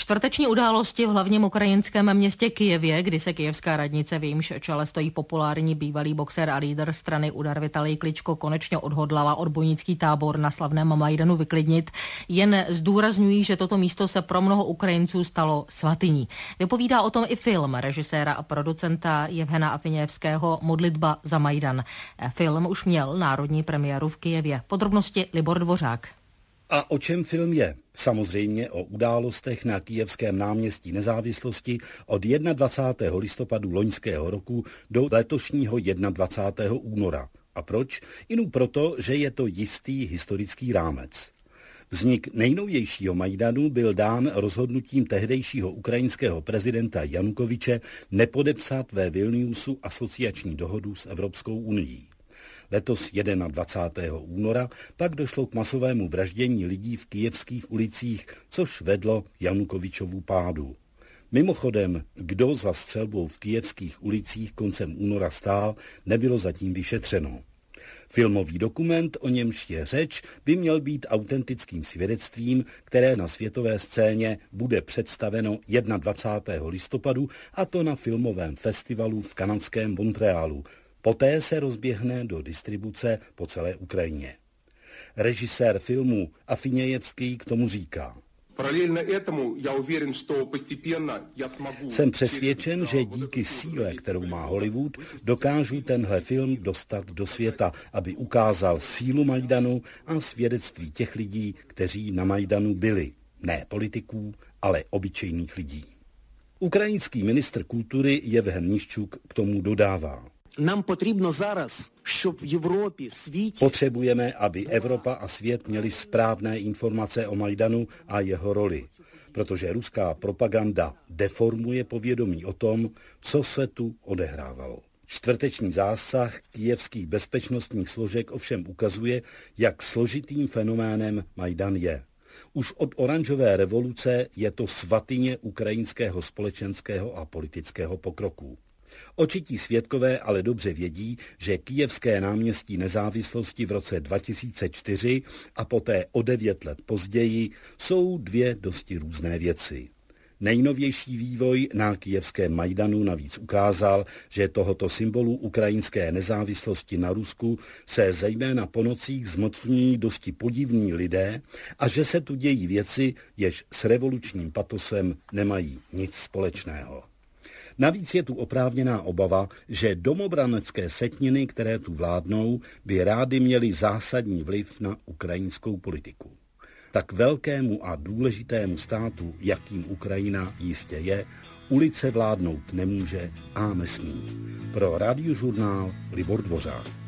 Čtvrteční události v hlavním ukrajinském městě Kyjevě, kdy se kyjevská radnice, v jejímž čele stojí populární bývalý boxer a lídr strany Udar Vitalij Kličko, konečně odhodlala odbojnický tábor na slavném Majdanu vyklidnit, jen zdůrazňují, že toto místo se pro mnoho Ukrajinců stalo svatyní. Vypovídá o tom i film režiséra a producenta Jevhena Afinějevského Modlitba za Majdan. Film už měl národní premiéru v Kyjevě. Podrobnosti Libor Dvořák. A o čem film je? Samozřejmě o událostech na kyjevském náměstí Nezávislosti od 21. listopadu loňského roku do letošního 21. února. A proč? Inu proto, že je to jistý historický rámec. Vznik nejnovějšího Majdanu byl dán rozhodnutím tehdejšího ukrajinského prezidenta Janukovyče nepodepsat ve Vilniusu asociační dohodu s Evropskou unií. Letos 21. února pak došlo k masovému vraždění lidí v kyjevských ulicích, což vedlo Janukovyčovu pádu. Mimochodem, kdo za střelbou v kyjevských ulicích koncem února stál, nebylo zatím vyšetřeno. Filmový dokument, o němž je řeč, by měl být autentickým svědectvím, které na světové scéně bude představeno 21. listopadu, a to na filmovém festivalu v kanadském Montrealu. Poté se rozběhne do distribuce po celé Ukrajině. Režisér filmu Afinějevský k tomu říká: Jsem přesvědčen, že díky síle, kterou má Hollywood, dokážu tenhle film dostat do světa, aby ukázal sílu Majdanu a svědectví těch lidí, kteří na Majdanu byli. Ne politiků, ale obyčejných lidí. Ukrajinský ministr kultury Jevhen Niščuk k tomu dodává: Potřebujeme, aby Evropa a svět měli správné informace o Majdanu a jeho roli, protože ruská propaganda deformuje povědomí o tom, co se tu odehrávalo. Čtvrteční zásah kyjevských bezpečnostních složek ovšem ukazuje, jak složitým fenoménem Majdan je. Už od oranžové revoluce je to svatyně ukrajinského společenského a politického pokroku. Očití svědkové ale dobře vědí, že kyjevské náměstí Nezávislosti v roce 2004 a poté o 9 let později jsou dvě dosti různé věci. Nejnovější vývoj na kyjevském Majdanu navíc ukázal, že tohoto symbolu ukrajinské nezávislosti na Rusku se zejména po nocích zmocňují dosti podivní lidé a že se tu dějí věci, jež s revolučním patosem nemají nic společného. Navíc je tu oprávněná obava, že domobranecké setiny, které tu vládnou, by rády měly zásadní vliv na ukrajinskou politiku. Tak velkému a důležitému státu, jakým Ukrajina jistě je, ulice vládnout nemůže a nesmí. Pro Radiožurnál Libor Dvořák.